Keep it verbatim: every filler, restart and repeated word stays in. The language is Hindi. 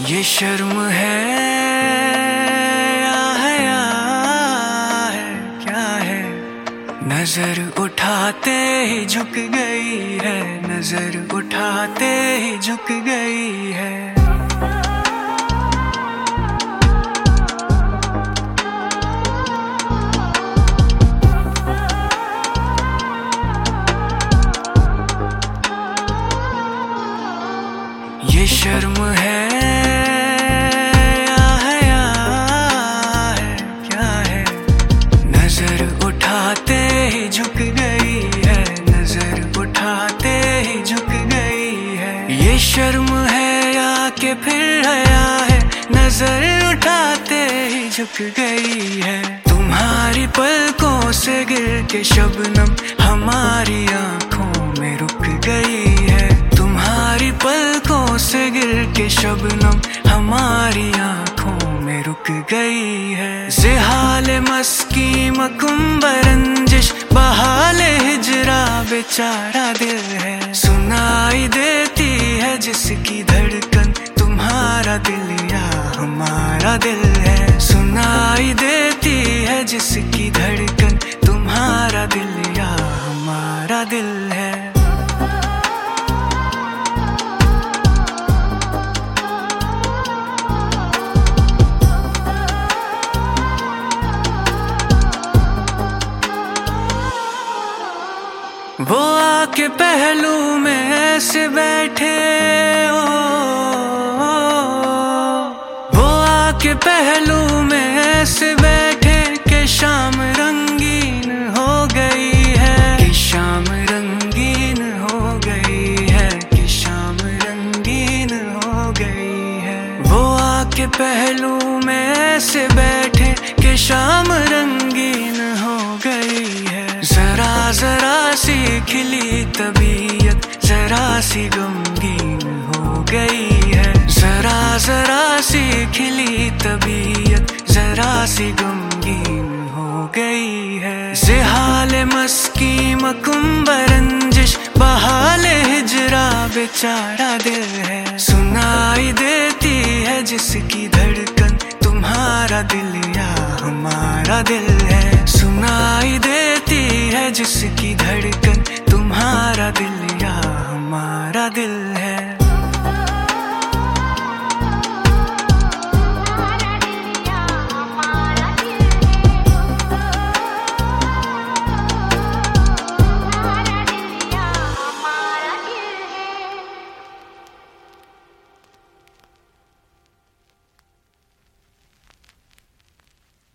ये शर्म है या हया है, क्या है? नजर उठाते ही झुक गई है, नजर उठाते ही झुक गई है। ये शर्म है या हया है, क्या है? नजर उठाते ही झुक गई है, नजर उठाते ही झुक गई है। ये शर्म है या के फिर हया है, नजर उठाते ही झुक गई है। तुम्हारी पलकों से गिर के शबनम हमारी आंखों में रुक गई है। तुम्हारी पलकों से गिर के शबनम हमारी आंखों में रुक गई है। ज़िहाले मस्की मकुम्बर रंजिश बहाले हिजरा बेचारा दिल है। सुनाई देती है जिसकी धड़कन तुम्हारा दिल या हमारा दिल है। सुनाई देती है जिसकी धड़कन तुम्हारा दिल या हमारा दिल है। वो आके पहलू में ऐसे बैठे ओ, वो आके पहलू में ऐसे बैठे कि शाम रंगीन हो गई है, कि शाम रंगीन हो गई है, कि शाम रंगीन हो गई है। वो आके पहलू में ऐसे बैठे कि शाम रंगीन हो गई है। जरा जरा सी खिली तबीयत जरा सी गमगीन हो गई है। जरा जरा सी खिली तबीयत जरा सी गमगीन हो गई है। ज़िहाले मस्की मकुम्बर रंजिश बहाले हिजरा बेचारा दिल है। सुनाई देती है जिसकी धड़कन तुम्हारा दिल या हमारा दिल है। सुनाई देती है जिसकी धड़कन